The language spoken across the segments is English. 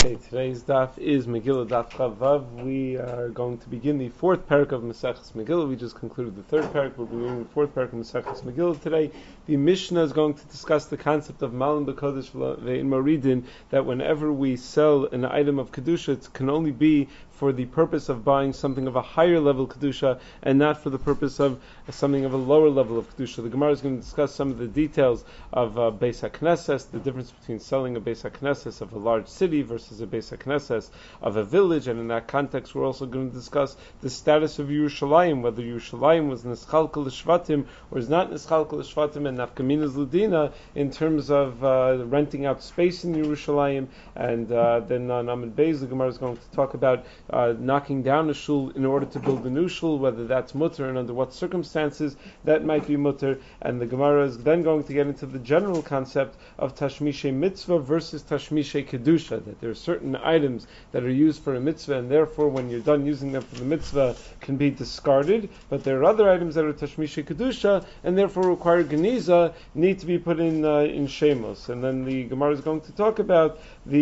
Okay, today's daf is Megillah Daf Chavav. We are going to begin the fourth parak of Maseches Megillah. We just concluded the third parak. We'll be reading the fourth parak of Maseches Megillah today. The Mishnah is going to discuss the concept of Malan B'Kodesh Ve'in Maridin, that whenever we sell an item of Kedusha, it can only be for the purpose of buying something of a higher level Kedusha and not for the purpose of something of a lower level of Kedusha. The Gemara is going to discuss some of the details of Beis HaKnesses, the difference between selling a Beis HaKnesses of a large city versus a Beis HaKnesses of a village, and in that context we're also going to discuss the status of Yerushalayim, whether Yerushalayim was Nischalka L'Shvatim or is not Nischalka L'Shvatim, and Nafkaminas L'Dina in terms of renting out space in Yerushalayim, and then on Amud Beis the Gemara is going to talk about knocking down a shul in order to build a new shul, whether that's mutter and under what circumstances that might be mutter. And the Gemara is then going to get into the general concept of tashmishe mitzvah versus tashmishe kedusha, that there are certain items that are used for a mitzvah and therefore when you're done using them for the mitzvah can be discarded, but there are other items that are tashmishe kedusha and therefore require geniza, need to be put in shemos. And then the Gemara is going to talk about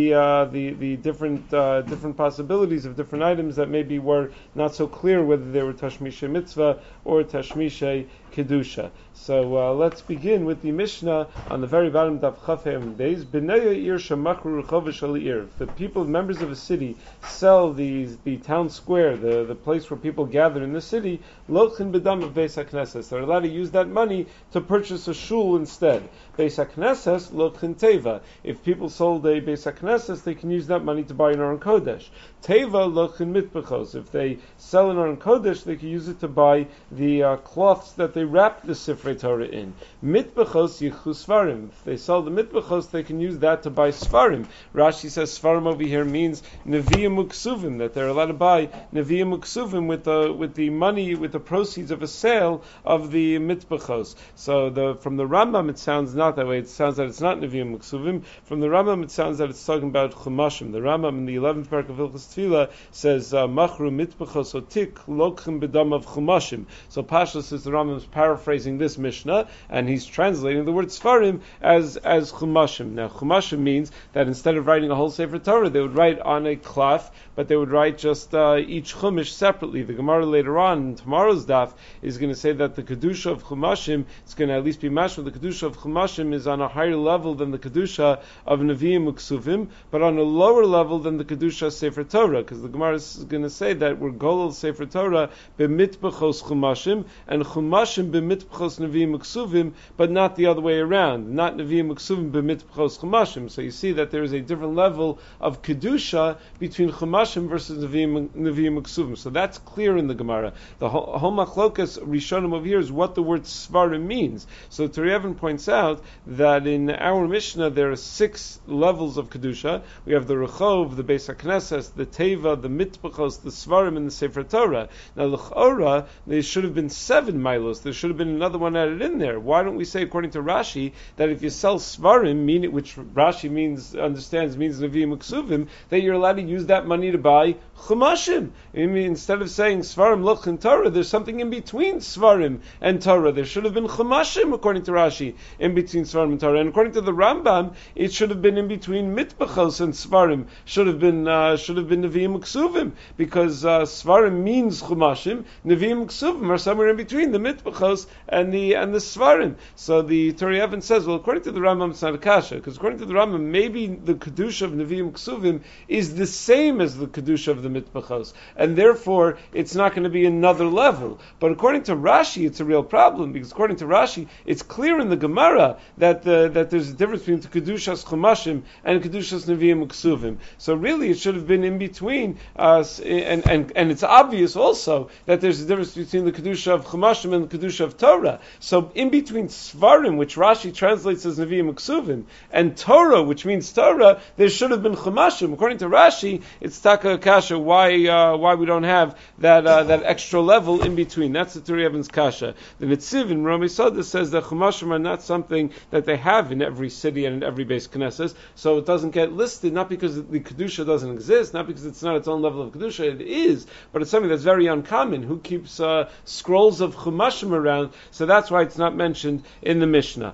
the different possibilities of different items that maybe were not so clear whether they were tashmishe mitzvah or tashmishe kedusha. So let's begin with the Mishnah on the very bottom of Chafei days. B'nei ir shemachru rechova shel ir. If the people, members of a city, sell the town square, the place where people gather in the city, lochin b'dam of Beis HaKnesses. They're allowed to use that money to purchase a shul instead. Beis HaKnesses lochin teva. If people sold a Beis HaKnesses, they can use that money to buy an Aron Kodesh. Teva lochin mitbechos. If they sell an Aron Kodesh, they can use it to buy the cloths that they wrap the Sifrei Torah in. Mitbechos yichu svarim. If they sell the mitbechos, they can use that to buy svarim. Rashi says svarim over here means neviim uksuvim, that they're allowed to buy neviim uksuvim with the money, with the proceeds of a sale of the mitbechos. So from the Rambam it sounds not that way. It sounds that it's not neviim uksuvim. From the Rambam it sounds that it's talking about chumashim. The Rambam in the 11th parak of Hilchos Tefillah says machru mitbechos otik lokchim bedam of chumashim. So Pasha says the Rambam is paraphrasing this Mishnah, and he's translating the word Sfarim as Chumashim. Now, Chumashim means that instead of writing a whole Sefer Torah, they would write on a cloth, but they would write just each Chumash separately. The Gemara later on, in tomorrow's daf, is going to say that the Kedusha of Chumashim, it's going to at least be mashma, the Kedusha of Chumashim is on a higher level than the Kedusha of Nevi'im Uksuvim, but on a lower level than the Kedusha of Sefer Torah, because the Gemara is going to say that we're Golol Sefer Torah b'mitbechos Chumashim, and Chumashim b'mitbechos Nevi'im Uksuvim, but not the other way around, not Nevi'im Uksuvim b'mitbechos Chumashim. So you see that there is a different level of Kedusha between Chumashim versus Nevi'im Uksuvim. So that's clear in the Gemara. The whole machlokas Rishonim over here is what the word Svarim means. So Teriyevin points out that in our Mishnah there are 6 levels of Kedusha. We have the Rechov, the Beis HaKnesses, the Teva, the Mitbechos, the Svarim, and the Sefer Torah. Now l'chora, there should have been 7 milos. There should have been another one added in there. Why don't we say, according to Rashi, that if you sell Svarim, which Rashi understands means Nevi'im Uksuvim, that you're allowed to use that money to buy Chumashim. I mean, instead of saying Svarim Lochin Torah, there's something in between Svarim and Torah. There should have been Chumashim, according to Rashi, in between Svarim and Torah. And according to the Rambam, it should have been in between Mitbechos and Svarim. Should have been Nevi'im Uksuvim, because Svarim means Chumashim. Nevi'im Uksuvim are somewhere in between the Mitbechos and the Svarim. So the Teriyevin says, well, according to the Rambam, it's not a kasha, because according to the Rambam, maybe the Kedusha of Nevi'im Ksuvim is the same as the Kedusha of the Mitbechos, and therefore it's not going to be another level. But according to Rashi, it's a real problem, because according to Rashi, it's clear in the Gemara that there's a difference between the Kedushas Chumashim and Kedushas Nevi'im Ksuvim. So really, it should have been in between, and it's obvious also that there's a difference between the Kedusha of Chumashim and the Kedusha of Torah. So in between Svarim, which Rashi translates as Nevi'im Uksuvim, and Torah, which means Torah, there should have been Chumashim. According to Rashi, it's Taka Kasha, why we don't have that extra level in between. That's the Teriyevins Kasha. The Netziv in Rami Soda says that Chumashim are not something that they have in every city and in every Beis Knesses, so it doesn't get listed, not because the Kedusha doesn't exist, not because it's not its own level of Kedusha, it is, but it's something that's very uncommon. Who keeps scrolls of Chumashim around? So that's why it's not mentioned in the Mishnah.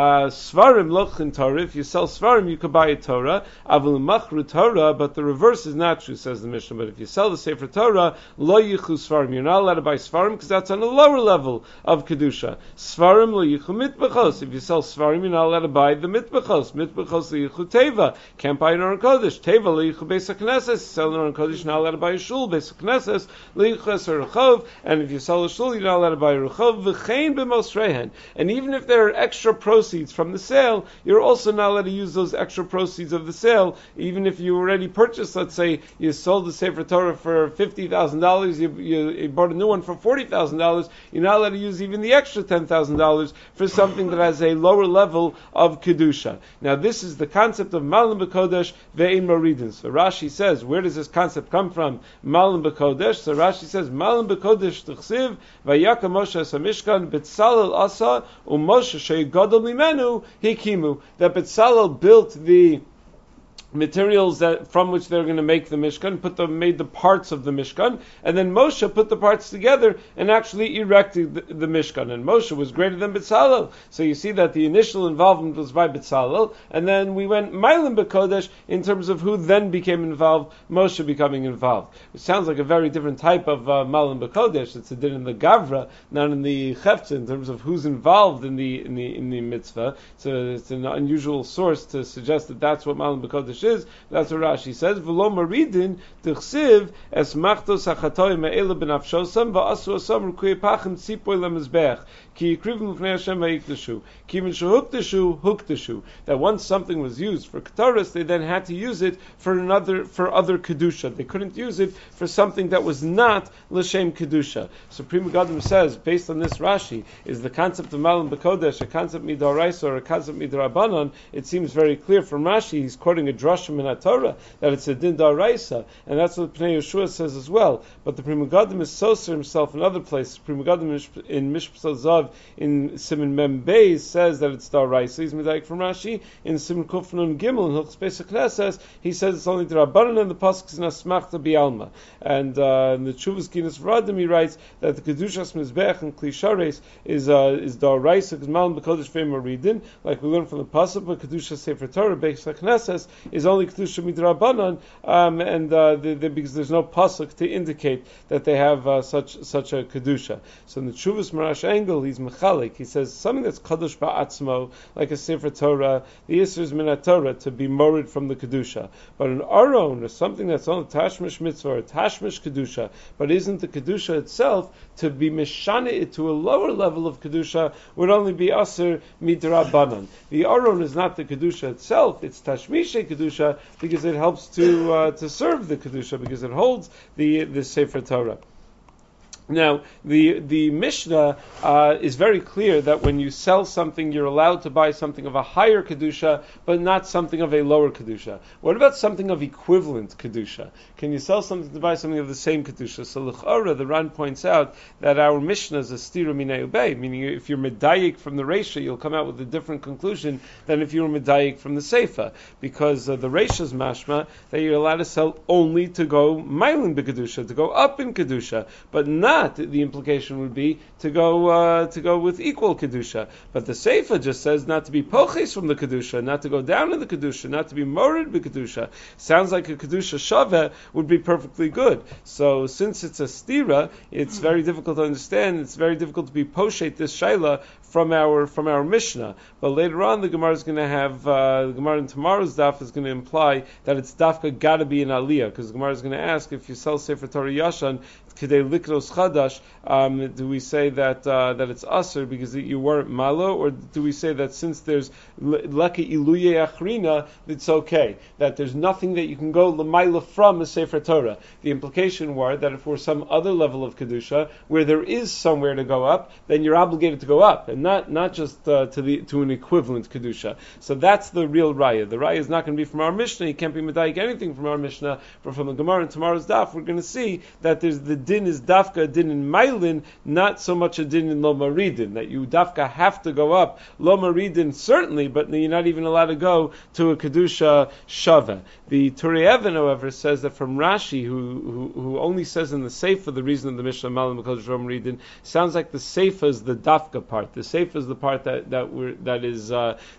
Svarim lochin Torah. If you sell Svarim, you could buy a Torah. Avul machru Torah, but the reverse is not true, says the Mishnah. But if you sell the Sefer Torah, lo yichu Svarim. You're not allowed to buy Svarim because that's on a lower level of kedusha. Svarim lo yichu mitbechos. If you sell Svarim, you're not allowed to buy the mitbechos. Mitbechos lo yichu teva. Can't buy an Aron Kodesh. Teva lo yichu beis hakneses. Sell an Aron Kodesh, you're not allowed to buy a shul. Beis hakneses lo yichu eser rechov. And if you sell a shul, you're not allowed to buy a rechov. V'chein b'mosreihen. And even if there are extra proceeds from the sale, you're also not allowed to use those extra proceeds of the sale. Even if you already purchased, let's say you sold the Sefer Torah for $50,000, you bought a new one for $40,000, you're not allowed to use even the extra $10,000 for something that has a lower level of kedusha. Now this is the concept of malim b'kodesh ve'ein moridin. So Rashi says, where does this concept come from? Malim b'kodesh. So Rashi says, malim b'kodesh t'chsiv vayaka Moshe es hamishkan b'tzalel asa u'Moshe she'gadol mimenu hikimu. That Betzalel built the materials from which they're going to make the Mishkan, made the parts of the Mishkan, and then Moshe put the parts together and actually erected the Mishkan. And Moshe was greater than Betzalel. So you see that the initial involvement was by Betzalel, and then we went Mailim B'Kodesh in terms of who then became involved, Moshe becoming involved. It sounds like a very different type of Mailim B'Kodesh. It's a din in the Gavra, not in the Chefta, in terms of who's involved in the mitzvah. So it's an unusual source to suggest that that's what Mailim B'Kodesh is. That's what Rashi says. V'lo maridin t'chsiv es machtos hachatoy me'ela b'nafshosam va'asu asam rukui pachim tzipoy lemizbech ki yikrivim l'fnei Hashem va'yikdeshu ki min shehukdeshu hukdeshu. That once something was used for Ketores, they then had to use it for other kedusha. They couldn't use it for something that was not l'shem kedusha. So Pri Megadim says, based on this Rashi, is the concept of Malim B'Kodesh a concept midaraisa or a concept midarabanan? It seems very clear from Rashi. He's quoting a drashim in Torah that it's a din daraisa, and that's what Pnei Yeshua says as well. But the Pri Megadim is soser himself in other places. Pri Megadim in Mishpah Zav in Siman Mem Beis says that it's daraisa. He's medayik from Rashi in Siman Kuf Nun Gimel in Hilchos Beis HaKnesses. He says it's only darabanan, and the pasuk is nasmachta bialma. And in the Tshuvas Ginas V'Radim he writes that the kedushas mizbech and kli shares is daraisa because malim b'kodesh ve'maridin, like we learned from the pasuk. But kedushas sefer Torah Beis HaKnesses is only kedusha midrabanan, because there's no pasuk to indicate that they have such a kedusha. So in the Tshuvas Marash Engel, he's mechalik. He says something that's kadosh ba'atzmo, like a sefer Torah, the Yisr is min Torah to be morid from the kedusha. But an aron or something that's on a tashmish mitzvah or a tashmish kedusha, but isn't the kedusha itself, to be mishane it to a lower level of kedusha would only be aser midrabanan. The aron is not the kedusha itself; it's tashmishe kedusha, because it helps to serve the kedusha, because it holds the sefer Torah. Now, the Mishnah is very clear that when you sell something, you're allowed to buy something of a higher kedusha, but not something of a lower kedusha. What about something of equivalent kedusha? Can you sell something to buy something of the same kedusha? So l'chora, the Ran points out that our Mishnah is a stira minei ubei, meaning if you're medayik from the Reisha, you'll come out with a different conclusion than if you were medayik from the Seifa, because the Reisha's mashma that you're allowed to sell only to go mailin b'kedusha, to go up in kedusha, but not. The implication would be to go with equal kedusha, but the Seifa just says not to be poches from the kedusha, not to go down in the kedusha, not to be morid b'kedusha. Sounds like a kedusha shaveh would be perfectly good. So since it's a stira, it's very difficult to understand. It's very difficult to be poshet this shaila from our Mishnah. But later on, the Gemara is going to have the Gemara in tomorrow's daf is going to imply that it's dafka got to be an aliyah, because the Gemara is going to ask if you sell Sefer Torah Yashan K'dei likros chadash, do we say that it's aser because you weren't malo, or do we say that since there's leki iluye achrina, it's okay, that there's nothing that you can go l'mayla from a Sefer Torah? The implication were that if we're some other level of kedusha where there is somewhere to go up, then you're obligated to go up, and not just to an equivalent kedusha. So that's the real raya. The raya is not going to be from our Mishnah. You can't be medayik anything from our Mishnah, but from the Gemara in tomorrow's daf, we're going to see that the din is dafka, a din in mailin, not so much a din in lo maridin, that you dafka have to go up lo maridin certainly, but you're not even allowed to go to a kedusha shava. The Turei Even, however, says that from Rashi, who only says in the Seifa the reason of the Mishnah Malim Kodesh Lo Maridin, sounds like the Seifa is the dafka part. The Seifa is the part that is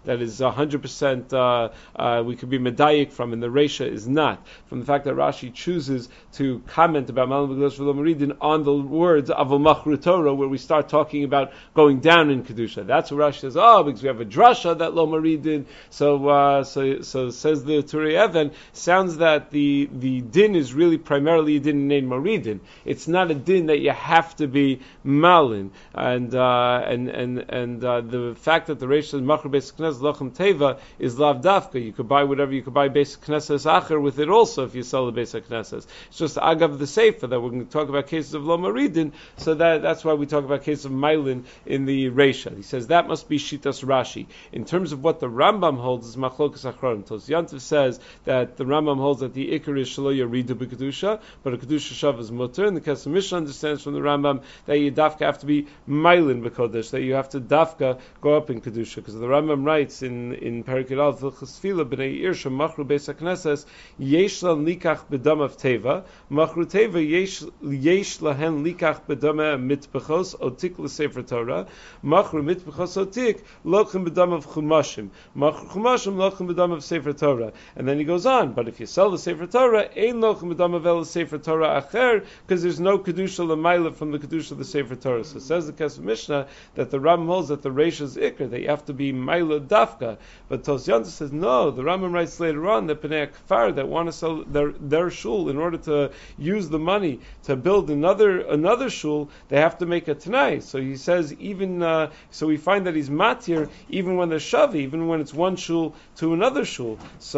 100% we could be medayik from, and the Reisha is not. From the fact that Rashi chooses to comment about Malim Kodesh Lo Maridin on the words Avol Machru Torah, where we start talking about going down in kedusha. That's what Rashi says. Oh, because we have a drasha that Lo Maridin. So says the Turei Even. Sounds that the din is really primarily a din in Maridin. It's not a din that you have to be malin, and the fact that the Reish says machar beis knesses lochem teva is lav dafka. You could buy whatever you could buy beis knesses acher with it also if you sell the beis knesses. It's just agav the seifa that we're going to talk about cases of lo maridin. So that's why we talk about cases of mailin in the Reisha. He says that must be shitas Rashi. In terms of what the Rambam holds is machlokas achronim. Tos Yantiv says that the Rambam holds that the Iker is Shelo Yaridu b'Kedusha, but a Kedusha Shav is Mutter, and the Kesef Mishnah understands from the Rambam that you dafka have to be Mailin b'Kodesh, that you have to dafka go up in Kedusha, because the Rambam writes in Perek Yud Aleph Hilchos Tefillah b'nei Ir shemachru beis hakneses yesh lan likach b'dam of teva, machru teva yesh lahen likach b'dam mitbechos otik l'sefer Torah, machru mitbechos otik lochem b'dam of chumashim, machru chumashim lochem b'dam of sefer Torah, and then he goes on. But if you sell the Sefer Torah, ein lochem b'dam avel Sefer Torah acher, because there's no kedusha l'mayla from the kedusha of the Sefer Torah. So says the Kesef Mishnah that the Rambam holds that the Reish is ikr, that you have to be mayla dafka. But Tos Yanta says no. The Rambam writes later on that Bnei Kfar that want to sell their shul in order to use the money to build another shul, they have to make a tanai. So he says even so we find that he's matir even when they're shavi, even when it's one shul to another shul.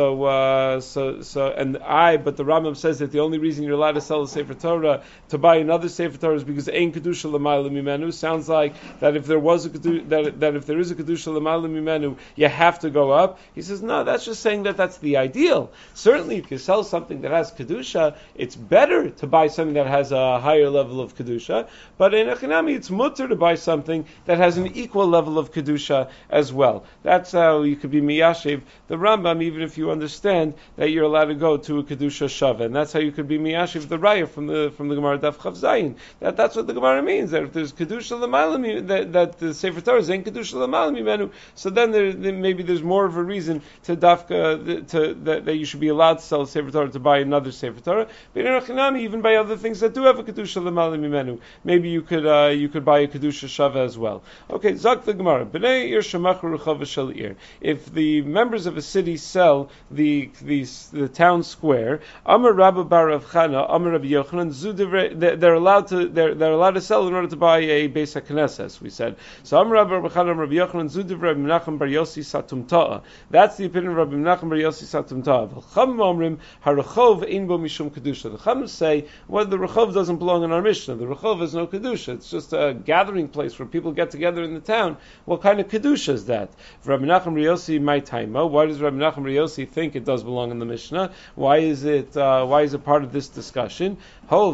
But the Rambam says that the only reason you're allowed to sell the Sefer Torah to buy another Sefer Torah is because ein kedusha l'mayla mimenu. Sounds like that if there is a kedusha l'mayla mimenu, you have to go up. He says no, that's just saying that that's the ideal. Certainly, if you sell something that has kedusha, it's better to buy something that has a higher level of kedusha. But in Echinami, it's mutter to buy something that has an equal level of kedusha as well. That's how you could be miyashiv the Rambam, even if you understand that you're allowed to go to a kedusha shava, and that's how you could be miyashiv the raya from the Gemara Daf Chav Zayin. That's what the Gemara means. That if there's kedusha l'malam, that the Sefer Torah is in kedusha l'malam mimenu, so then maybe there's more of a reason to dafka that you should be allowed to sell a Sefer Torah to buy another Sefer Torah. But in Achinami, even by other things that do have a kedusha l'malam mimenu, maybe you could buy a kedusha shava as well. Okay, Zak the Gemara. Bnei Ir shemachru rechava shel ir. If the members of a city sell the town square, Amar Rabba Bar Rav Chana, Amar Rabbi Yochanan, they're allowed to sell in order to buy a Beis HaKnesses. We said so. Amar Rabba Bar Chana, Rabbi Yochanan, Zudiv Rabbi Menachem Bar Yossi Satum Ta'a. That's the opinion of Rabbi Menachem Bar Yossi Satum Ta'a. V'Chachamim Omrim Harachov Ein Bo Mishum Kedusha. The Chachamim say, well, the Rachov doesn't belong in our Mishnah. The Rachov has no Kedusha. It's just a gathering place where people get together in the town. What kind of Kedusha is that? Rabbi Menachem Bar Yossi my time. Why does Rabbi Menachem Bar Yossi think it does belong in the Mishnah? Why is it part of this discussion? Because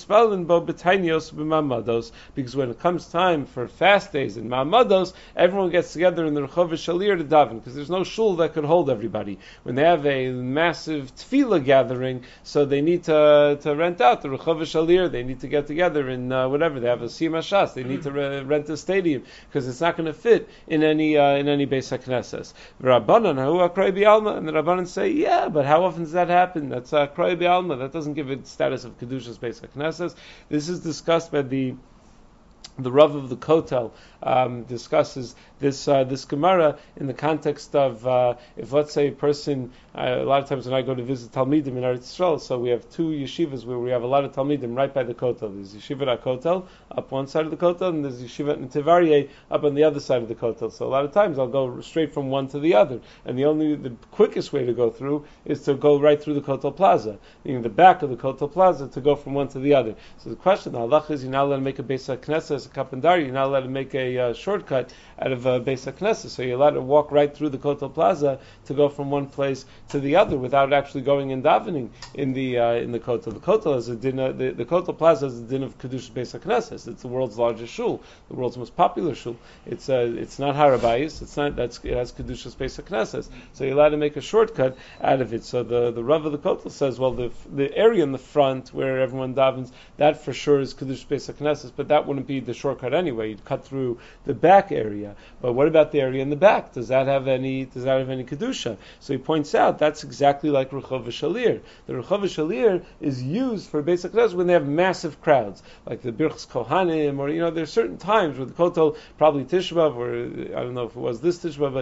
when it comes time for fast days and ma'amados, everyone gets together in the Rechov Shalir to daven, because there's no shul that could hold everybody. When they have a massive tefillah gathering, so they need to rent out the Rechov Shalir, they need to get together in whatever, they have a Sima Shas, they need to rent a stadium, because it's not going to fit in any Beis HaKnesses. Rabbanan, and the Rabbanan say, yeah, but how often does that happen? That's Kroy B'Alma. That doesn't give it status of Kedushas Beis HaKnesses. This is discussed by the Rav of the Kotel discusses this Gemara in the context of if, let's say, a person. A lot of times when I go to visit Talmidim in Eretz Yisrael, so we have two yeshivas where we have a lot of Talmidim right by the Kotel. There's Yeshiva HaKotel up one side of the Kotel, and there's Yeshiva Netiv Aryeh up on the other side of the Kotel. So a lot of times I'll go straight from one to the other, and the quickest way to go through is to go right through the Kotel Plaza, meaning the back of the Kotel Plaza, to go from one to the other. So the question, the halach is, you're not allowed to make a Beis HaKnesses as a kapandari, you're not allowed to make a shortcut out of a Beis HaKnesses, so you're allowed to walk right through the Kotel Plaza to go from one place to the other without actually going and davening in the Kotel. The Kotel has a din. The Kotel Plaza has a din of Kedush Beis HaKnesses. It's the world's largest shul, the world's most popular shul. It's not Har HaBayis. It has Kedush Beis HaKnesses. So you're allowed to make a shortcut out of it. So the Rav of the Kotel says, well, the area in the front where everyone davens, that for sure is Kedush Beis HaKnesses, but that wouldn't be the shortcut anyway. You'd cut through the back area. But what about the area in the back? Does that have any Kedusha? So he points out that's exactly like Rechov Shalir. The Rechov Shalir is used for Beis HaKnesses when they have massive crowds, like the Birchas Kohanim, or there's certain times where the Kotel, probably Tisha B'Av, or I don't know if it was this Tisha B'Av,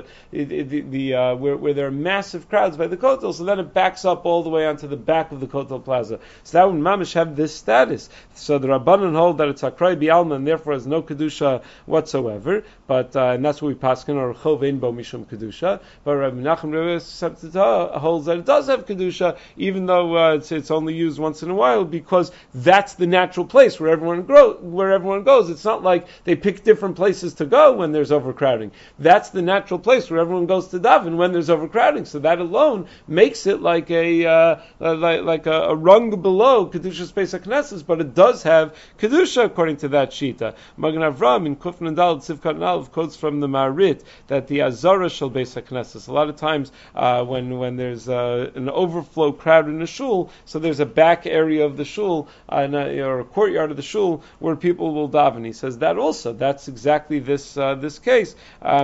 but where there are massive crowds by the Kotel, so then it backs up all the way onto the back of the Kotel Plaza. So that would mamish have this status. So the Rabbanan hold that it's Akroi B'Alma and therefore has no Kedusha whatsoever, but and that's what we paskin, or Rechov Ein Bo Mishum Kedusha. But Rabbi Menachem Rebbe holds that it does have Kedusha, even though it's only used once in a while, because that's the natural place where everyone goes. It's not like they pick different places to go when there's overcrowding. That's the natural place where everyone goes to daven when there's overcrowding. So that alone makes it like a rung below Kedushas Beis HaKnesses, but it does have Kedusha according to that Shita. Magen Avram in Kuf Nandal Tzivkat Nalav quotes from the Marit that the Azara shel Beis HaKnesses. A lot of times when there's an overflow crowd in a shul, so there's a back area of the shul or a courtyard of the shul where people will daven. He says that's exactly this case.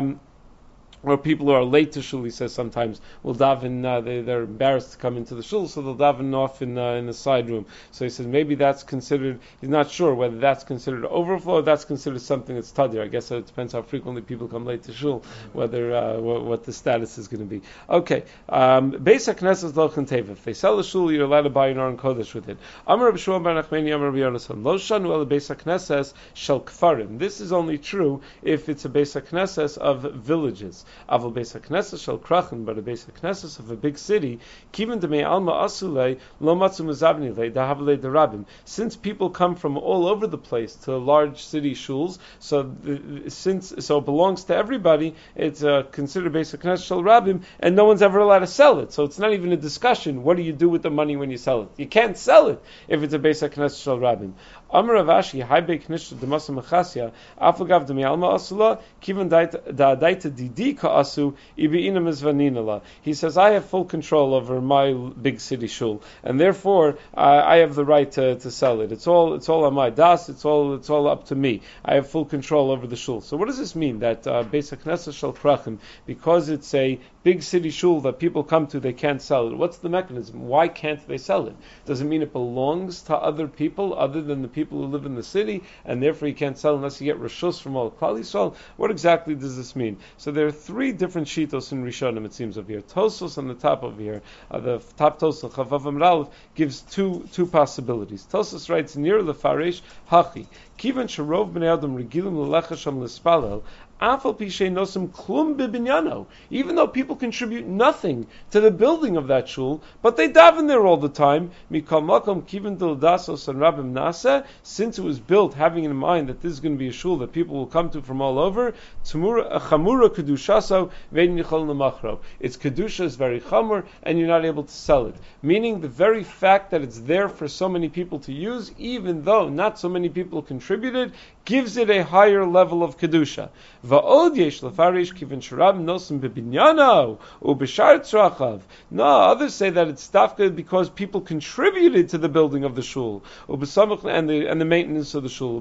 Or people who are late to shul, he says sometimes will daven. They're embarrassed to come into the shul, so they'll daven off in the side room. So he says maybe that's considered. He's not sure whether that's considered overflow or that's considered something that's tadir. I guess it depends how frequently people come late to shul, whether what the status is going to be. Okay, Beis HaKnesses lo chanteva. If they sell a shul, you're allowed to buy an Aron Kodesh with it. Amar Reb Shmuel bar Nachmani, Amar Rabbi Yonasan, lo shanu el Beis HaKnesses shel kfarim. This is only true if it's a Beis HaKnesses of villages. Aval Beis HaKnesses shel krachen, but a Beis HaKnesses of a big city, kiven demei alma asulei lo matzu mezavni le dahavle derabim. Since people come from all over the place to large city shuls, so it belongs to everybody, it's considered Beis HaKnesses shel rabim, and no one's ever allowed to sell it. So it's not even a discussion. What do you do with the money when you sell it? You can't sell it if it's a Beis HaKnesses shel rabim. Amar Ravashi, Hai Bei Knishta Demasa Mechasya, Afagav Demi Alma Asula, Kivan Daita Didi Ka'asu, Ibi Ina Mizvaninala. He says, I have full control over my big city shul, and therefore I have the right to sell it. It's all on my das. It's all up to me. I have full control over the shul. So what does this mean? That Beis HaKnesses shel Krachim, because it's a big city shul that people come to, they can't sell it. What's the mechanism? Why can't they sell it? Does it mean it belongs to other people other than the people who live in the city, and therefore you can't sell unless you get reshus from all Klal Yisrael? What exactly does this mean? So there are three different shitos in Rishonim, it seems, over here. Tosos on the top over here, the top Tosos, Chavav Amralv, gives two possibilities. Tosos writes, near the Faresh, Hachi, Kivan Sharov Bnei Adam Regilim L'Lecha Sham L'Spalel, even though people contribute nothing to the building of that shul, but they daven there all the time, since it was built having in mind that this is going to be a shul that people will come to from all over, its kedusha is very chamur, and you're not able to sell it. Meaning the very fact that it's there for so many people to use, even though not so many people contributed, gives it a higher level of kedusha. No, others say that it's dafka because people contributed to the building of the shul and the maintenance of the shul.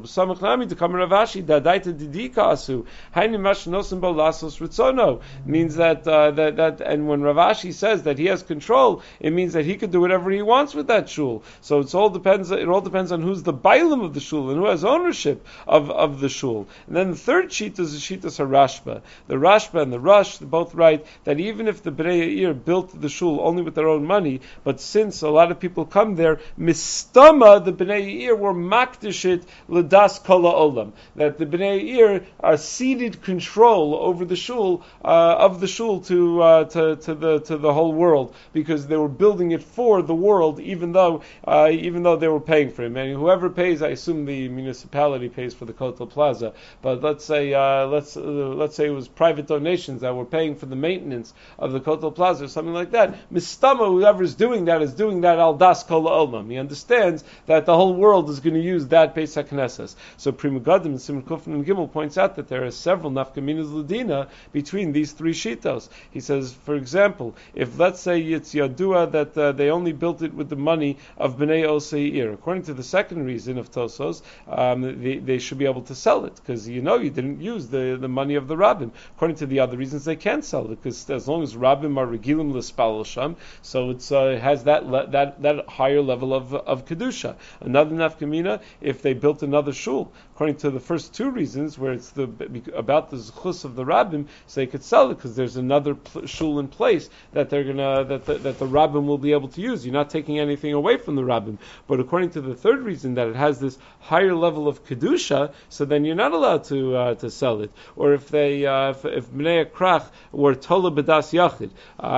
Means that and when Ravashi says that he has control, it means that he could do whatever he wants with that shul. So it all depends on who's the bailim of the shul and who has ownership ownership of the shul. And then the third shita is the shitas Rashba. The Rashba and the Rush both write that even if the Bnei Yair built the shul only with their own money, but since a lot of people come there, mistama, the Bnei Yair were makdishit l'das kol ha'olam, that the Bnei Yair ceded control over the shul of the shul to the whole world, because they were building it for the world, even though they were paying for it. And whoever pays, I assume the municipality pays for the Kotel Plaza, but let's say it was private donations that were paying for the maintenance of the Kotel Plaza or something like that. Mistama, whoever's doing that is doing that al das kol ha'olam. He understands that the whole world is going to use that Beis HaKnesses. So Pri Megadim and Simon Kufin and Gimel points out that there are several nafkaminas l'dina between these three shitos. He says, for example, if let's say it's Yadua that they only built it with the money of Bnei Oseir, according to the second reason of Tosos, they should be able to sell it, because you didn't use the money of the Rabbim. According to the other reasons, they can't sell it, because as long as Rabbim are regilim l'spalel sham, so it has that higher level of kedusha. Another nafkamina, if they built another shul, according to the first two reasons, where it's about the zchus of the Rabbim, so they could sell it because there's another shul in place that they're gonna that the Rabbim will be able to use. You're not taking anything away from the Rabbim. But according to the third reason, that it has this higher level of kedusha, so then you're not allowed to sell it. Or if they if Bnei Krach were tola b'das yachid,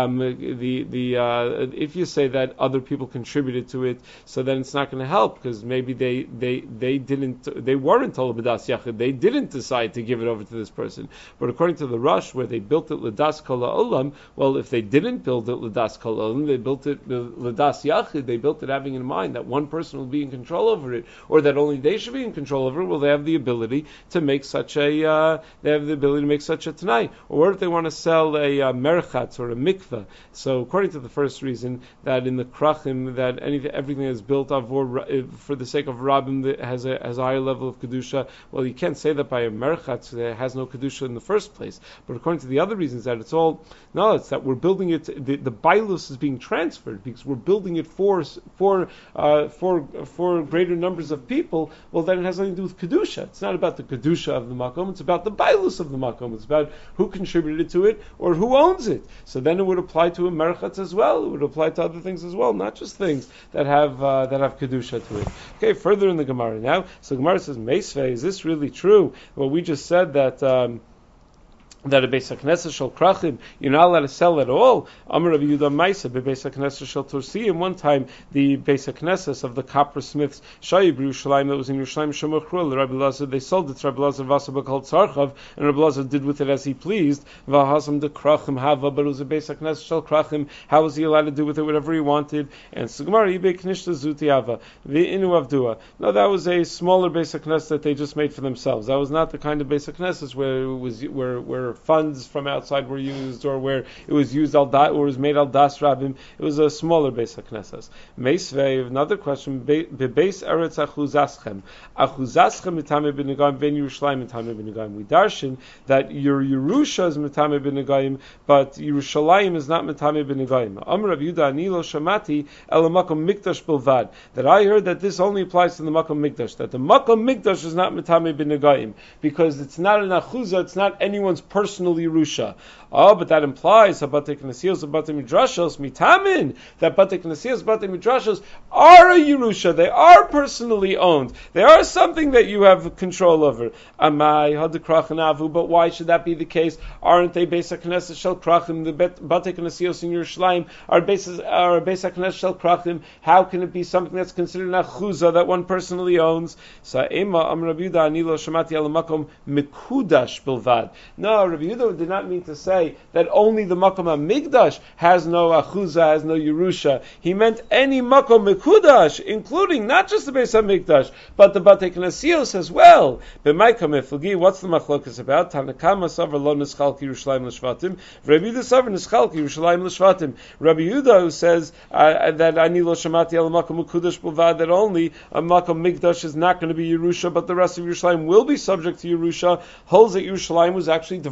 if you say that other people contributed to it, so then it's not going to help, because maybe they weren't tola b'das yachid, they didn't decide to give it over to this person. But according to the Rush, where they built it l'das kol ha'olam, well, if they didn't build it l'das kol ha'olam, they built it l'das yachid, they built it having in mind that one person will be in control over it, or that only they should be in control over it. Well, they have the ability to make such a tanai. Or what if they want to sell a merchatz or a mikveh? So according to the first reason, that in the krachim, that everything is built for the sake of Rabbim that has a higher level of kedusha. Well, you can't say that by a merchatz that has no kedusha in the first place. But according to the other reasons, that it's that we're building it. The bailus is being transferred because we're building it for greater numbers of people. Well, then it has nothing to do with kedusha. It's not about the kedusha of the makom. It's about the bailus of the makom. It's about who contributed to it or who owns it. So then it would apply to a merchatz as well. It would apply to other things as well, not just things that have kedusha to it. Okay, further in the Gemara now. So Gemara says, Meisvei, is this really true? Well, we just said that a Beis HaKnesses shel Krachim, you're not allowed to sell at all. Amar Rabbi Yehuda Maisa, Beis HaKnesses shel Torsiim. One time, the Beis HaKnesses of the coppersmiths, Shayib Yerushalayim, that was in Yerushalayim, Shemachruel, Rabbi Lazar, they sold it to Rabbi Lazar Vasabah called Tzarchav, and Rabbi Lazar did with it as he pleased. Vahasam de Krachim Hava, but it was a Beis HaKnesses shel Krachim. How was he allowed to do with it whatever he wanted? And so Gemara, Yibei Knishta Zuti Hava, V'inu Avdua. No, that was a smaller Beis HaKnesses that they just made for themselves. That was not the kind of Beis HaKnesses where it was where funds from outside were used, or where it was used or was made al das Rabbim. It was a smaller Beis HaKnesses. Meisvei, another question, Bebeis Eretz Achuzaschem mitame b'negayim, ben Yerushalayim mitame b'negayim. We darshan that your Yerusha is mitame b'negayim, but Yerushalayim is not mitame b'negayim. Amar Rav Yehuda ani lo shamati el makom mikdash bilvad. That I heard that this only applies to the makom mikdash. That the makom mikdash is not mitame b'negayim because it's not an achuzah. It's not anyone's personal Yerusha. Oh, but that implies Batek Nasios, Batek Midrashos, Mitamin, that Batek Nasios, Batek Midrashos are a Yerusha. They are personally owned. They are something that you have control over. Amai, Hadakrachanavu, but why should that be the case? Aren't they Beis HaKnesses Shel Krachim? The Batek Nasios in Yerushalayim are Beis HaKnesses Shel Krachim. How can it be something that's considered an achuzah that one personally owns? Sa'ema Am Rabbi Yehuda Anilo Shamati Al Makom Mikudash Bilvad. No, Rabbi Yehuda did not mean to say that only the Makom HaMikdash has no Achuzah, has no Yerusha. He meant any Makom Mikudash, including not just the Beis HaMikdash, but the Batei Knasios as well. B'maikam Eflagi, what's the Machlokas about? Tanakama Savar Lo Nischalki Yerushalayim L'Shvatim, Rabbi Yehuda Savar Nischalki Yerushalayim L'Shvatim. Rabbi Yehuda who says that Ani Lo Shamati Al Makom Mikudash B'vad, that only a Makom Mikdash is not going to be Yerusha, but the rest of Yerushalayim will be subject to Yerusha, holds that Yerushalayim was actually divided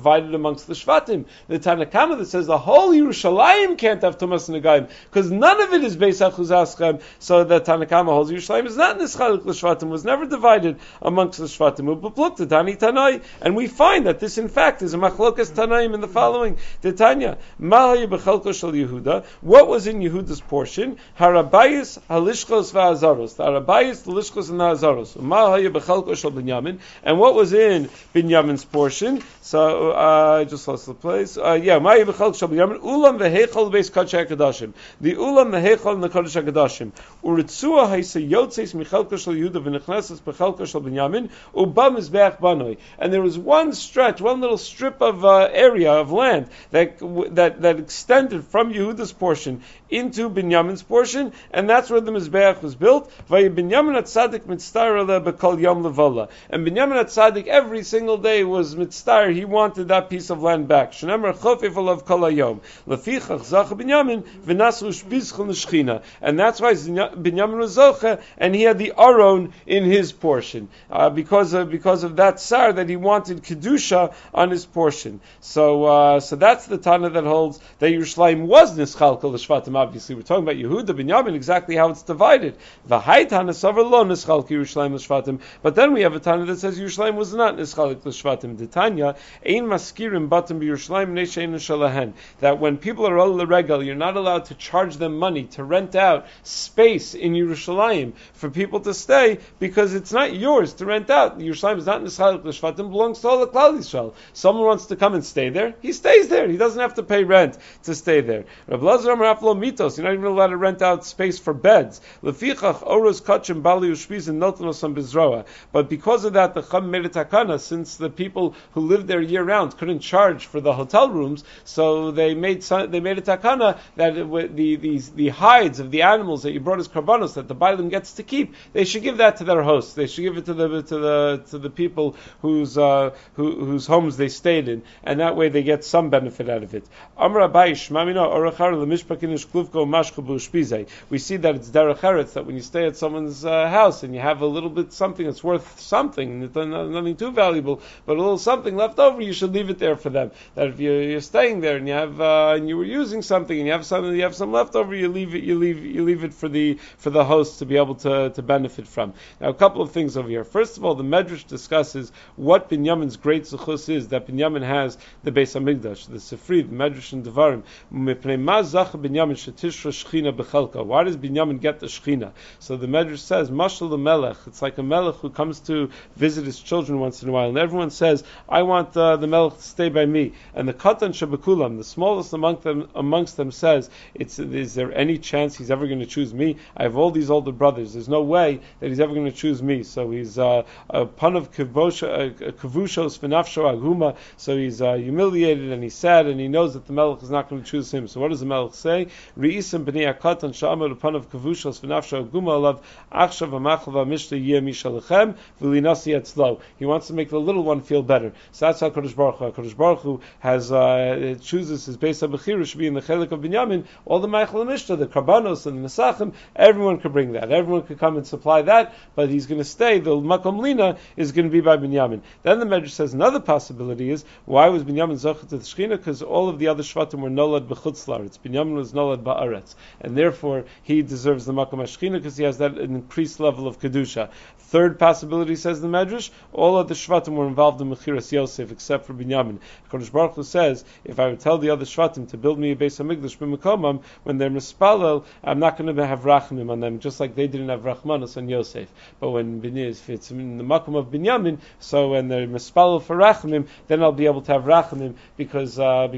divided amongst the Shvatim. The Tanakama that says the whole Yerushalayim can't have Tumas Negayim, because none of it is Beis Achuzaschem, so the Tanakama holds Yerushalayim is not Nischalik l'Shvatim, was never divided amongst the Shvatim. U'beplukta Tani Tanai, and we find that this in fact is a Machlokas Tanaim in the following. Tanya, Mahaya b'chalko shel Yehuda, what was in Yehuda's portion? Harabayis, halishchos v'azaros. The Harabayis, the lishchos and the azaros. Mahaya b'chalko shel Binyamin, and what was in Binyamin's portion? So, I just lost the place. Mahaya b'chalko shel Binyamin, ulam v'heichal beis Kodesh HaKadoshim. The ulam, the heichal, and the Kodesh HaKadoshim. Uritzua haisa yotzes michalko shel Yehuda v'nechneses b'chalko shel Binyamin, uba mizbeach banoi. And there was one stretch, one little strip of area of land that extended from Yehuda's portion into Binyamin's portion, and that's where the Mizbeach was built. Vay Binyamin Atzadik mitztar aleh b'kol yom levola. And Binyamin Atzadik every single day was mitztar. He wanted that piece of land back. Shenemar chofef alav kol hayom. Lefichach zacha Binyamin v'nasu shbizchel neshchina. And that's why Binyamin was zocha, and he had the aron in his portion because of that sar that he wanted kedusha on his portion. So that's the Tana that holds that Yerushalayim was nischalka l'shvatim. Obviously, we're talking about Yehuda, Binyamin, exactly how it's divided. V'hai Tana savar lo nischalka Yerushalayim l'shvatim. But then we have a Tana that says Yerushalayim was not nischalka l'shvatim. The Tanya ein maskirim batim b'Yerushalayim neishein shalahen. That when people are all l'regel, you're not allowed to charge them money to rent out space in Yerushalayim for people to stay, because it's not yours to rent out. Yerushalayim is not nischalka l'shvatim, belongs to all the Klal Yisrael. Someone wants to come and stay there, he stays there. He doesn't have to pay rent to stay there. Rav Lazar Amar Aflo Mitos, you're not even allowed to rent out space for beds. Lefichach Oros Kachim Bali Ushpiz and Notnos on Bizroa. But because of that, the Chum made a takana, since the people who lived there year round couldn't charge for the hotel rooms, so they made a takana that the hides of the animals that you brought as karbanos that the Bailim gets to keep, they should give that to their hosts. They should give it to the people whose homes they stayed in, and that way they get some benefit out of it. We see that it's derech eretz, that when you stay at someone's house and you have a little bit something that's worth something, nothing too valuable, but a little something left over, you should leave it there for them. That if you're staying there and you have and you were using something and you have some left over, you leave it for the host to be able to benefit from. Now, a couple of things over here. First of all, the Medrash discusses what Binyamin's great zechus is, that Binyamin has the Beis Hamikdash, the Sifri, the Medrash and Devarim. Why does Binyamin get the Shechina? So the Medrash says, Mashal Melech, it's like a Melech who comes to visit his children once in a while, and everyone says, I want the Melech to stay by me. And the Katan Shabakulam, the smallest amongst them says, is there any chance he's ever going to choose me? I have all these older brothers. There's no way that he's ever going to choose me. So he's a pun of kavushos v'nafsho aguma. So he's humiliated and he's sad, and he knows that the Melech is not going to choose him. So what does the Melech say? Re'isim b'nei akatan sha'amar upon of kavushos v'nafsho aguma alav achshav ha'machal v'mishta yeh mishalechem v'linasi etzlo. He wants to make the little one feel better. So that's how Kodesh Baruch Hu. Kodesh Baruch Hu has chooses his Beis HaBechira should be in the chelik of Binyamin. All the ma'achal mishta, the karbanos and the nesachim, everyone could bring that. Everyone could come and supply that, but he's going to stay. The makom lina is going to be by Binyamin. Then the Medrash says another possibility is, why was Binyamin zocheh to the Shechina? Because all of the other shvatim were nolad b'chutz la'aretz. Binyamin was nolad ba'aretz, and therefore he deserves the makom hashchina because he has that increased level of kedusha. Third possibility, says the Medrash, all of the shvatim were involved in mechiras Yosef except for Binyamin. Kodesh Baruch Hu says, if I would tell the other shvatim to build me a Beis Hamikdash b'mekomam, when they're mispalel, I'm not going to have rachmim on them, just like they didn't have rachmanos on Yosef. But when if it's in the makom of Binyamin, so when they're mispalel for rachmim, then I'll be able to have rachmim because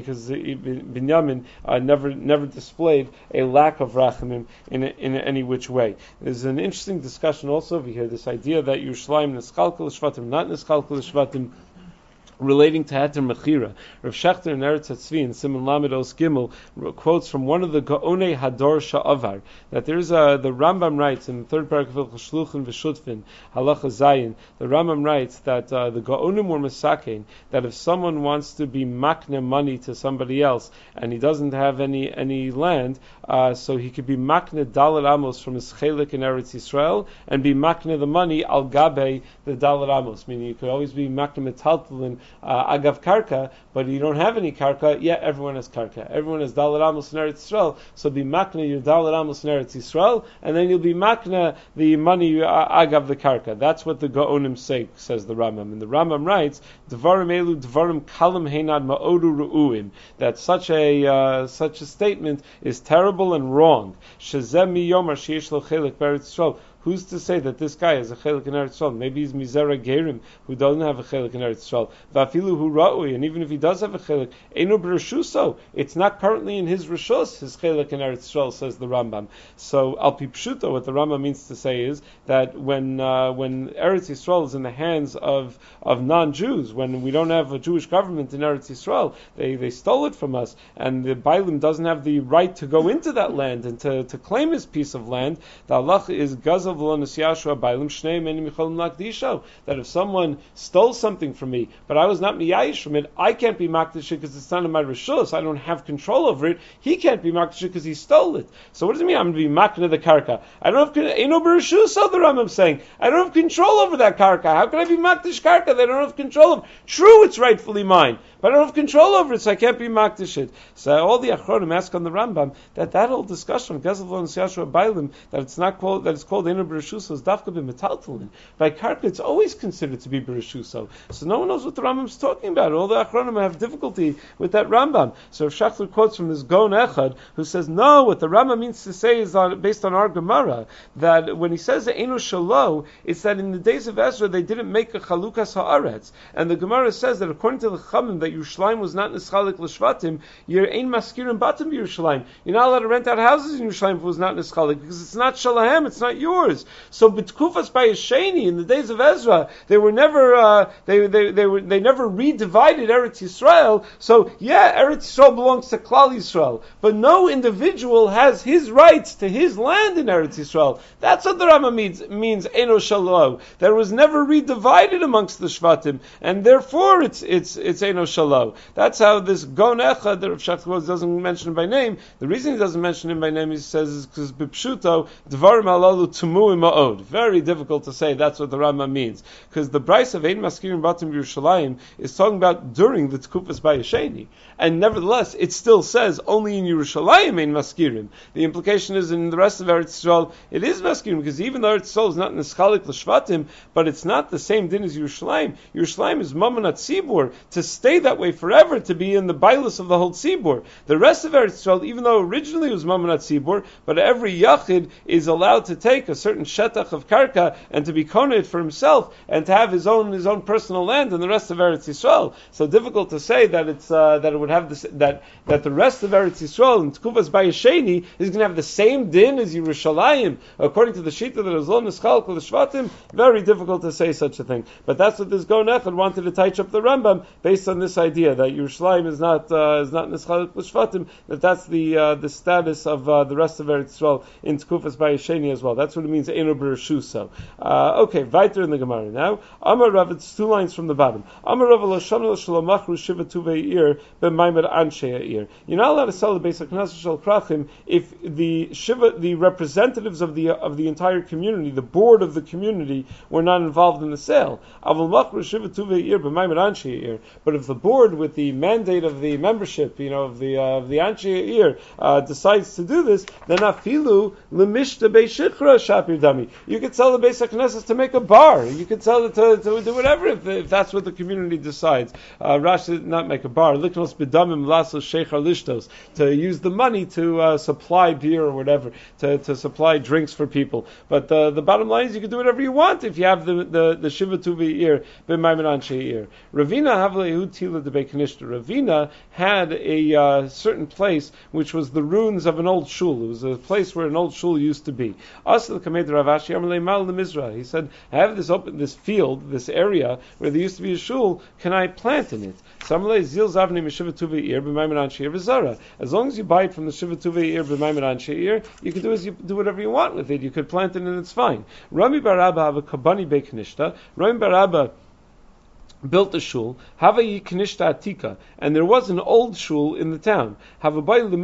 Binyamin never displayed a lack of rachmim in any which way. There's an interesting discussion also over here, this idea that Yerushalayim nischalka l'shvatim, not nischalka l'shvatim, relating to Heter Mechira. Rav Shechter in Eretz Hatzvi in Simon Lamed Os Gimel quotes from one of the Gaonei Hador Sha'avar that there is the Rambam writes in the third paragraph of Shluchin V'Shutfin Halacha Zayin. The Rambam writes that the Gaonim were Mesakein, that if someone wants to be makne money to somebody else and he doesn't have any land, so he could be makne Dalet Amos from his chelik in Eretz Yisrael and be makne the money al gabe the Dalet Amos, meaning you could always be makne metaltalin agav karka, but you don't have any karka, yeah, everyone has karka. Everyone has dalet amos in Eretz Yisrael, so be makna your dalet amos in Eretz Yisrael, and then you'll be makna the money agav the karka. That's what the Gaonim say, says the Rambam. And the Rambam writes, Dvarim elu dvarim kalam heinad ma'odu ru'uim, that such a statement is terrible and wrong. Shezem mi yomar sheyesh lo chelik b'Eretz Yisrael. Who's to say that this guy has a chelik in Eretz Yisrael? Maybe he's Mizera Gerim, who doesn't have a chelik in Eretz Yisrael. Vafilu hu ra'ui, and even if he does have a chelik, einu b'reshuso, it's not currently in his reshus, his chelik in Eretz Yisrael, says the Rambam. So al pi pshuto, what the Rambam means to say is that when Eretz Yisrael is in the hands of non-Jews, when we don't have a Jewish government in Eretz Yisrael, they stole it from us, and the Bailim doesn't have the right to go into that land and to claim his piece of land. The halacha is gazal. That if someone stole something from me, but I was not miyayish from it, I can't be makdish because it's not in my reshus. I don't have control over it. He can't be makdish because he stole it. So what does it mean? I'm going to be makna the karka. I don't have eno b'reshus. So the Rambam saying I don't have control over that karka. How can I be makdish karka that I don't have control of? True, it's rightfully mine, but I don't have control over it, so I can't be makdish it. So all the achronim ask on the Rambam that whole discussion of Gezel and Siyashua Bailim, that it's called Eno B'Reshuso is dafka b'metaltalin. By karka, it's always considered to be B'Reshuso. So no one knows what the Rambam is talking about. All the achronim have difficulty with that Rambam. So if Shachler quotes from this Gon Echad, who says, no, what the Rambam means to say is based on our Gemara, that when he says Eno Shalo, it's that in the days of Ezra, they didn't make a Chalukas Haaretz. And the Gemara says that according to the Chamim, that Yerushalayim was not Nischalik L'Shvatim, you're Ein Maskirim Batim Yerushalayim. You're not allowed to rent out houses in Yerushalayim if it was not Nischalik, because it's not Shalahem, it's not yours. So B'tkufas Bayesheni, in the days of Ezra, they were never they never redivided Eretz Yisrael. So yeah, Eretz Yisrael belongs to Klal Yisrael, but no individual has his rights to his land in Eretz Yisrael. That's what the Rambam means Eno Shalo. That it was never redivided amongst the Shvatim, and therefore it's Eno Shalo. That's how this Gon Echad that Rav Shach doesn't mention him by name. The reason he doesn't mention him by name, he says, is because B'Pshuto Dvarim Alalu Tumu Ma'od. Very difficult to say that's what the Rambam means. Because the Bryce of Ein Maskirim Batim Yerushalayim is talking about during the Tkufas Bayesheni. And nevertheless, it still says only in Yerushalayim Ein Maskirim. The implication is in the rest of Eretz Yisrael, it is Maskirim, because even though Eretz Yisrael is not Nischalik L'Shvatim, but it's not the same din as Yerushalayim. Yerushalayim is Mamonat Tzibur, to stay that way forever, to be in the Bailus of the whole Tzibur. The rest of Eretz Yisrael, even though originally it was Mamonat Tzibur, but every Yachid is allowed to take a certain shetach of karka and to be koned for himself and to have his own personal land in the rest of Eretz Yisrael. So difficult to say that it's that it would have this, that the rest of Eretz Yisrael in Tkufas Bayesheni is going to have the same din as Yerushalayim according to the shita that is lo nischal kol shvatim. Very difficult to say such a thing. But that's what this Gon Echad wanted to touch up the Rambam based on this idea that Yerushalayim is not nischal kol shvatim. That's the status of the rest of Eretz Yisrael in Tkufas Bayesheni as well. That's what it means. Eno b'Reshuso. Okay, weiter in the Gemara now. Amar Rav, it's 2 lines from the bottom. Amar Rav l'shamel shalomachru shiva tuvei ir b'maimed anshei ir. You're not allowed to sell the basic knas shel krachim if the representatives of the entire community, the board of the community, were not involved in the sale. Aval machru shiva tuvei ir b'maimed anshei ir. But if the board, with the mandate of the membership, of the anshei ir, decides to do this, then afilu lemishta beishikra shapir dami. You could sell the basic knesses to make a bar. You could sell it to do whatever if that's what the community decides. Rashi did not make a bar. Liknos bedamim lasos sheichar lishtos, to use the money to supply beer or whatever, to supply drinks for people. But the bottom line is you can do whatever you want if you have the shiva tuvi ir b'maimed anshei ir. Ravina havla ehud tila debei kanishta. Ravina had a certain place which was the ruins of an old shul. It was a place where an old shul used to be. He said, I have this field, this area where there used to be a shul, can I plant in it? As long as you buy it from the Shiva Tuvei Ir b'maimed anshei ir, you can do whatever you want with it. You could plant it and it's fine. Rami Bar Abba have a kabani bekanishta. Rami Bar Abba built a shul, Hava Yiknishta Atika, and there was an old shul in the town. So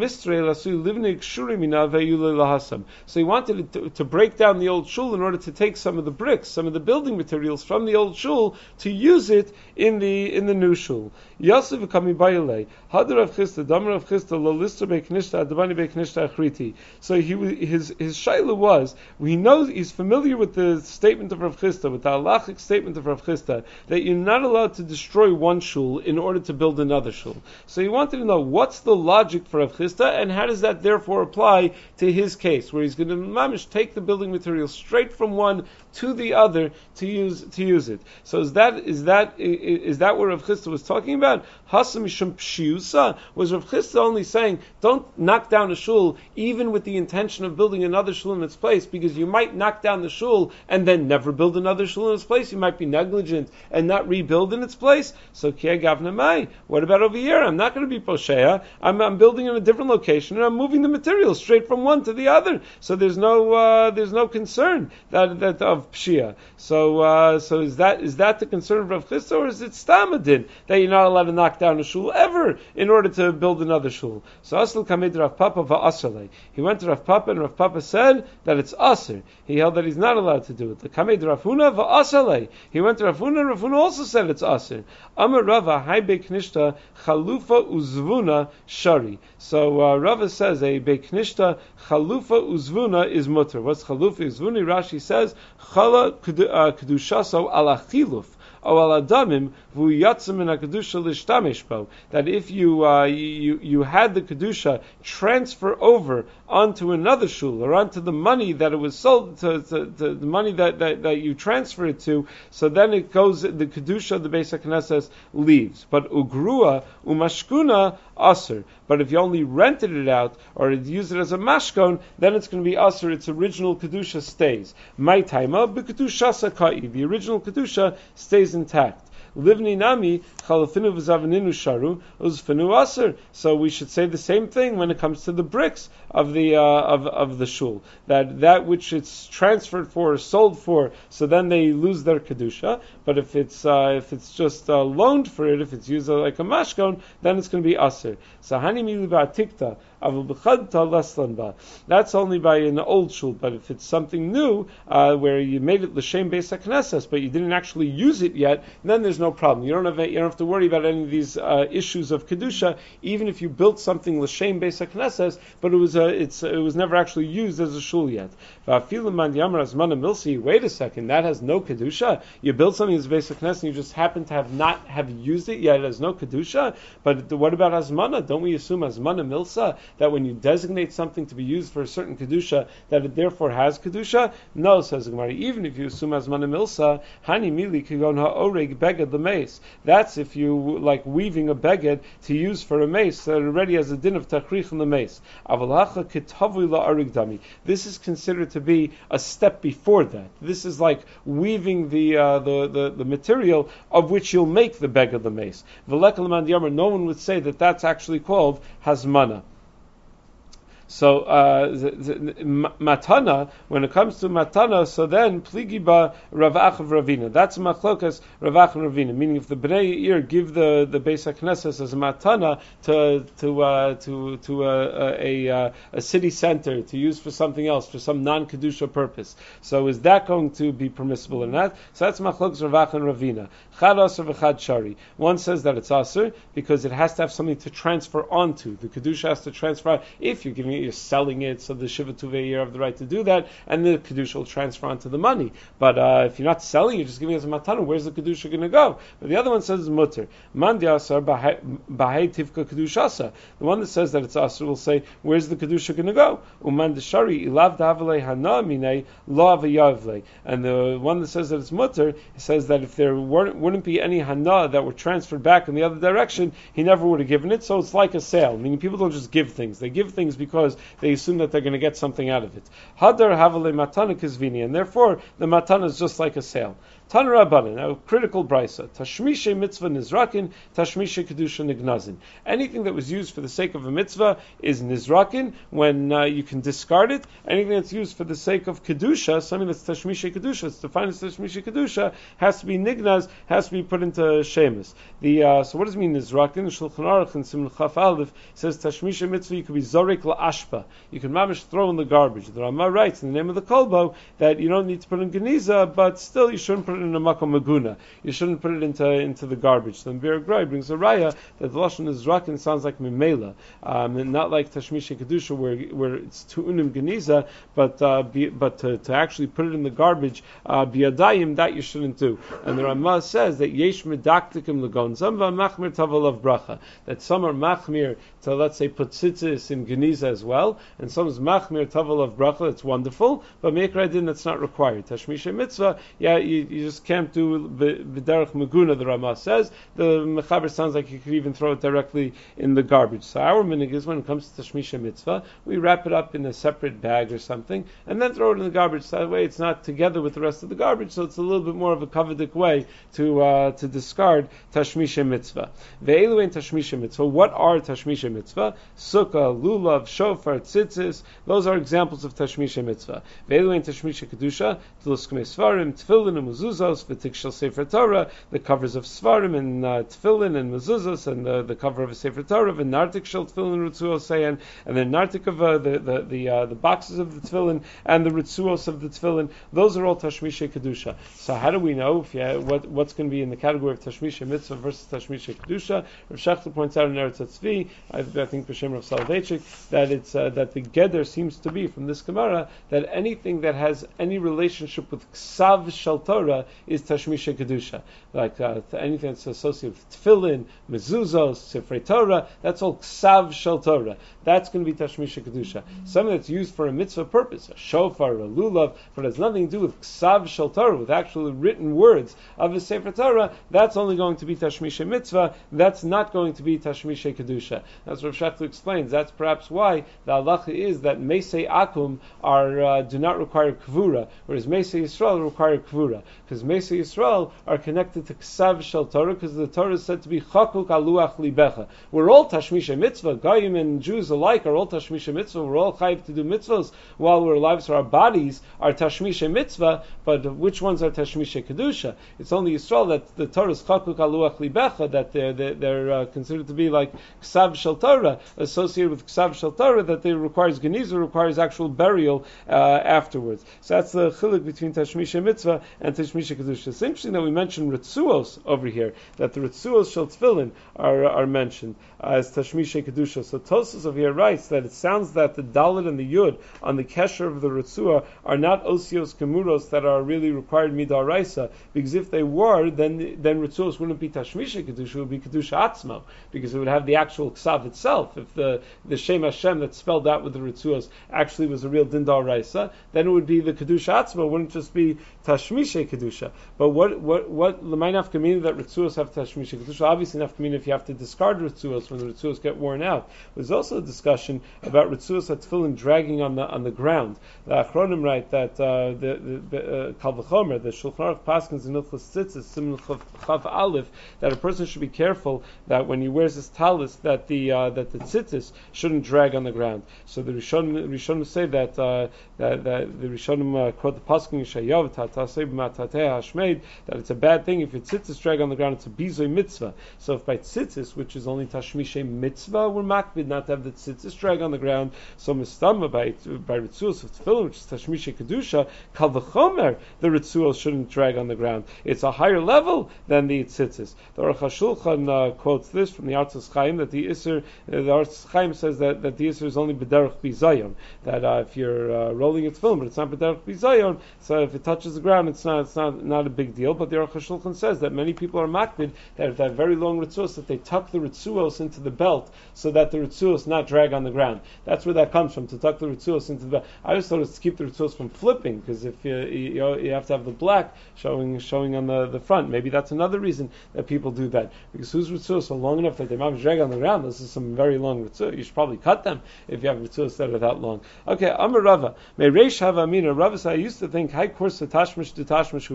he wanted to break down the old shul in order to take some of the bricks, some of the building materials from the old shul to use it in the new shul. Yosef kami bayale, Hadar of Chisda, Damar of Chisda, Lo Lister Beiknishta, Adabani Beiknishta Achriti. So his shaila was, he's familiar with the statement of Rav Chisda, with the halachic statement of Rav Chisda, that you're not allowed to destroy one shul in order to build another shul. So he wanted to know what's the logic for Rav Chisda, and how does that therefore apply to his case, where he's going to mamish take the building material straight from one to the other to use it. So is that what Rav Chisda was talking about? Hasam mishum pshiusa? Was Rav Chisda only saying don't knock down a shul even with the intention of building another shul in its place, because you might knock down the shul and then never build another shul in its place? You might be negligent and not rebuild in its place. So kieh gavna mai. What about over here? I'm not going to be posheya. I'm building in a different location and I'm moving the material straight from one to the other. So there's no concern that of pshia. So is that the concern of Rav Chisda, or is it stamadin that you're not allowed to knock down a shul ever in order to build another shul? So Asl Kamed Rav Papa va'asale. He went to Rav Papa and Rav Papa said that it's aser. He held that he's not allowed to do it. The Kamed Rav Huna va'asale. He went to Rav Huna and Rav Huna also said it's aser. Amar Rava hai beknishta chalufa uzvuna shari. So Rava says a beknishta chalufa uzvuna is mutter. What's chalufa uzvuna? Rashi says chala kedushaso ala chiluf. That if you had the kedusha transfer over onto another shul, or onto the money that it was sold to the money that you transfer it to, so then it goes, the kedusha of the Beis HaKnesses leaves. But ugrua umashkuna aser. But if you only rented it out or use it as a mashkon, then it's going to be aser. Its original kedusha stays. My taima b'kedusha sakai. The original kedusha stays intact. Livni nami chalafinu v'zavaninu sharu uzfinu aser. So we should say the same thing when it comes to the bricks of the of the shul. That which it's transferred for or sold for, so then they lose their kedusha. But if it's just loaned for it, if it's used like a mashkon, then it's going to be aser. So hani mili ba'atikta. That's only by an old shul, but if it's something new, where you made it l'shem Beis HaKnesses, but you didn't actually use it yet, then there's no problem. You don't have to worry about any of these issues of kedusha, even if you built something l'shem Beis HaKnesses, but it was never actually used as a shul yet. Wait a second, that has no kedusha. You built something as Beis HaKnesses, and you just happen to not have used it yet. It has no kedusha. But what about azmana? Don't we assume azmana milsa, that when you designate something to be used for a certain kedusha, that it therefore has kedusha? No, says the Gemara. Even if you assume azmana milsa, hani mili kigon ha'oreg beged l'meis. That's if you like weaving a beged to use for a mace that already has a din of tachrich in the mace. Avalacha kitavui la'arig dami. This is considered to be a step before that. This is like weaving the material of which you'll make the beged the mace. V'lekal man yamar. No one would say that that's actually called hazmana. So matana, when it comes to matana, so then pligiba Ravach of Ravina. That's machlokas Ravach and Ravina. Meaning, if the Bnei Yair give the Beis HaKnesses as a matana to a city center to use for something else, for some non-kedusha purpose, so is that going to be permissible or not? So that's machlokas Ravach and Ravina. Chad aser v'chad shari. One says that it's aser because it has to have something to transfer onto. The kedusha has to transfer. If you're giving it, you're selling it, so the Shiva Tuvei have the right to do that, and the Kedusha will transfer onto the money. But if you're not selling, you're just giving it as a matana, where's the Kedusha going to go? But the other one says it's mutter. Man diasar bahai tivka Kedushasa. The one that says that it's asar will say, where's the Kedusha going to go? Uman deshari ilav davale hana minei lo avayavle. And the one that says that it's mutter, says that if there wouldn't be any hana that were transferred back in the other direction, he never would have given it, so it's like a sale. Meaning people don't just give things. They give things because they assume that they're going to get something out of it. Hadar havale matana kizvini, and therefore the matana is just like a sale. Tan Rabbanan, now critical brisa. Tashmishe mitzvah nizrakin, tashmishe kedusha nignazin. Anything that was used for the sake of a mitzvah is nizrakin, when you can discard it. Anything that's used for the sake of kedusha, something that's tashmishe kedusha, it's defined as tashmishe kedusha, has to be nignaz, has to be put into shemus. So what does it mean nizrakin? Shulchan Aruch in Simon Chaf Aleph says tashmishe mitzvah you could be zorek la'ashpa. You can mamish throw in the garbage. The Rama writes in the name of the kolbo that you don't need to put in geniza, but still you shouldn't put it in a makom maguna. You shouldn't put it into the garbage. So the Bir Grai brings a raya that the lashon nizrakin sounds like mimela, and not like tashmishe kedusha where it's tu'unim geniza, but to actually put it in the garbage biyadayim, that you shouldn't do. And the Rama says that yesh medaktikim legonzam v'machmir tavalav bracha, that some are machmir to, let's say, put tzitzis in geniza as well, and some is machmir tavalav bracha. It's wonderful, but meikra din that's not required. Tashmisha mitzvah, you just can't do b'derech maguna. The Rama says the mechaber sounds like you could even throw it directly in the garbage. So our minhag is when it comes to tashmisha mitzvah, we wrap it up in a separate bag or something, and then throw it in the garbage. So that way, it's not together with the rest of the garbage. So it's a little bit more of a kavadik way to discard tashmisha mitzvah. Ve'elu ein tashmisha mitzvah. What are tashmisha mitzvah? Sukkah, lulav, shofar, tzitzis. Those are examples of tashmisha mitzvah. Ve'elu ein tashmisha kedusha. Tluskmei svarim, tefillin, and mezuzos. V'tikshel sefer Torah. The covers of svarim and tefillin and mezuzos, and the cover of a sefer Torah. V'nartik shel tefillin ritzuos sayan, and then nartik of the boxes of the tefillin and the ritzuos of the tefillin. Those are all tashmisha kedusha. So how do we know what's going to be in the category of tashmisha mitzvah versus tashmisha kedusha? Rav Shechter points out in Eretz Tzvi, I think B'Shem Rav Soloveitchik, that it's that the geder seems to be from this Gemara that anything that has any relationship with ksav shel Torah is tashmisha kedusha. Like anything that's associated with tefillin, mezuzos, sifrei Torah, that's all ksav shel Torah. That's going to be tashmisha kedusha. Something that's used for a mitzvah purpose, a shofar, a lulav, but has nothing to do with ksav shel Torah, with actually written words of a sefer Torah, that's only going to be tashmisha mitzvah. That's not going to be tashmisha kedusha. As Rav Shechter explains, that's perhaps why the halacha is that meisei akum do not require kvura, whereas meisei Yisrael require kvura, because meisei Yisrael are connected to ksav shel Torah, because the Torah is said to be chakuk aluach libecha. We're all tashmisha mitzvah. Goyim and Jews alike are all tashmisha mitzvah. We're all chayiv to do mitzvahs while we're alive, so our bodies are tashmisha mitzvah. But which ones are tashmisha kedusha? It's only Yisrael that the Torah is chakuk aluach libecha, that they're considered to be like ksav shel Torah, associated with ksav shel Torah, that they requires geniza, requires actual burial afterwards. So that's the chiluk between tashmisha mitzvah and tashmisha kedusha. It's interesting that we mentioned ritzuos over here, that the ritzuos shel tefillin are mentioned as tashmisha kedusha. So Tosfos over here writes that it sounds that the dalet and the yud on the kesher of the ritzua are not osios kemuros that are really required midaraisa, because if they were, then ritzuos wouldn't be tashmisha kedusha, it would be kedusha atzmo, because it would have the actual ksav itself. If the Shem Hashem that's spelled out with the ritzuos actually was a real din daraisa, then it would be the kedusha atzmo, it wouldn't just be tashmisha kedusha. But what l'may nafkamina that ritzuos have tashmisha kedusha? Obviously nafkamina if you have to discard ritzuos when the ritzuos get worn out. There's also a discussion about ritzuos at tefillin dragging on the ground. The Achronim write that the Kal V'chomer, the Shulchan Aruch paskins in Hilchos Tzitzis, Siman Chav Aleph, that a person should be careful that when he wears his talis, that the tzitzis shouldn't drag on the ground. So the Rishonim say that the Rishonim quote the paskin Yeshayav Tatasei B'Matatei Hashmeid, that it's a bad thing if your tzitzis drag on the ground. It's a bizoy mitzvah. So if by tzitzis, which is only tashmishay mitzvah, we're makbid not to have the tzitzis drag on the ground. So mistama by ritzuos of tefillin, which is tashmishay kedusha, kal v'chomer, the ritzuos shouldn't drag on the ground. It's a higher level than the tzitzis. The Aruch HaShulchan quotes this from the Artzos Chaim, that the Artzos Chaim says that the Isser is only b'derech bizayon, that if you're rolling its film, but it's not b'derech bizayon, so if it touches the ground, it's not a big deal. But the Aruch HaShulchan says that many people are makbid that if they have very long ritzuos, that they tuck the ritzuos into the belt so that the ritzuos not drag on the ground. That's where that comes from, to tuck the ritzuos into the belt. I always thought it was to keep the ritzuos from flipping, because if you have to have the black showing on the front. Maybe that's another reason that people do that, because whose ritzuos are long enough that they might drag on the ground? This is some very long ritzuos. You should probably cut them if you have ritzuos that are that long. Okay, Amar Rava. May Reish have Amina. Rava said, I used to think, Hai Kursa Tashmish to Tashmish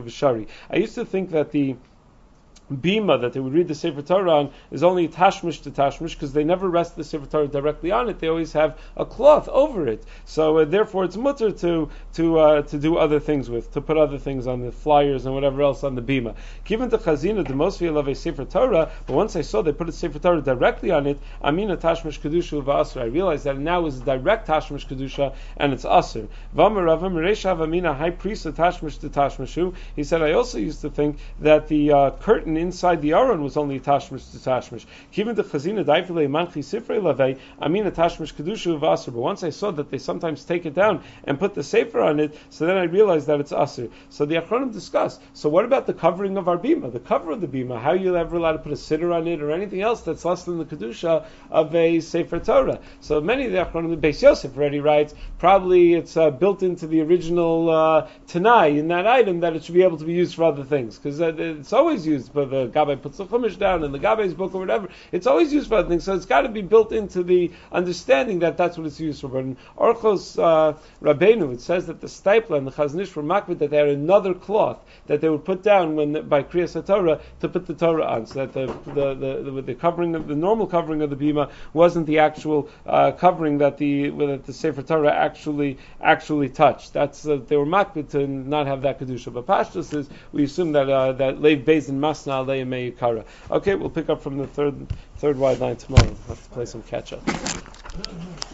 v'shari. I used to think that the bima that they would read the Sefer Torah on is only tashmish to tashmish because they never rest the Sefer Torah directly on it. They always have a cloth over it. So therefore, it's mutter to do other things with, to put other things on the flyers and whatever else on the bima. Given to Chazina, the most love a Sefer Torah, but once I saw they put a Sefer Torah directly on it, amina tashmish kedusha v'asr. I realized that now is direct tashmish kedusha and it's asr. V'amarav Mereshav amina high priest of tashmish to tashmishu. He said I also used to think that the curtain inside the aron was only tashmish to tashmish. Given the chazina daifile manchi sifrei lavei, amina tashmish kedusha v'asr. But once I saw that they sometimes take it down and put the sefer on it, so then I realized that it's asr. So the achronim discuss. So what about the covering of our bima, the cover of the bima? How are you ever allowed to put a siddur on it or anything else that's less than the kedusha of a sefer Torah? So many of the achronim, the Beis Yosef already writes, probably it's built into the original Tanai in that item that it should be able to be used for other things because it's always used. But the Gabbai puts the Chumash down in the Gabbai's book or whatever, it's always used for other things, so it's got to be built into the understanding that that's what it's used for. But in Orchos Rabbeinu, it says that the Stipler and the Chazon Ish were makbid that they had another cloth that they would put down when by Kriyas HaTorah to put the Torah on, so that the covering of the normal covering of the bima wasn't the actual covering that the Sefer Torah actually touched. That's they were makbid to not have that kedusha. But Pashtus is we assume that Leiv Beis and Masna Alei Meikara. Okay, we'll pick up from the third wide line tomorrow. We'll have to play some catch up.